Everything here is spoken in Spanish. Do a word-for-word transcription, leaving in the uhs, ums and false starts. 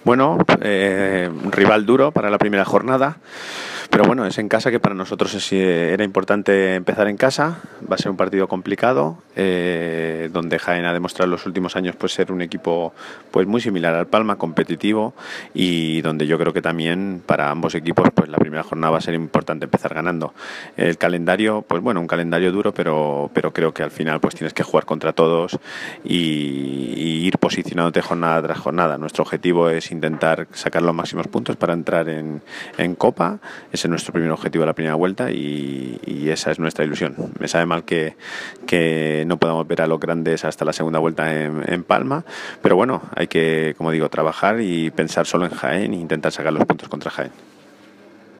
Bueno, eh, un rival duro para la primera jornada, pero bueno, es en casa, que para nosotros es, eh, era importante empezar en casa. Va a ser un partido complicado, eh, donde Jaén ha demostrado en los últimos años pues ser un equipo pues muy similar al Palma, competitivo, y donde yo creo que también para ambos equipos pues la primera jornada va a ser importante empezar ganando. El calendario, pues bueno, un calendario duro, pero, pero creo que al final pues tienes que jugar contra todos y, y ir posicionándote jornada tras jornada. Nuestro objetivo es intentar sacar los máximos puntos para entrar en, en Copa. Ese es nuestro primer objetivo de la primera vuelta y, y esa es nuestra ilusión. Me sabe mal que, que no podamos ver a los grandes hasta la segunda vuelta en, en Palma, pero bueno, hay que, como digo, trabajar y pensar solo en Jaén e intentar sacar los puntos contra Jaén.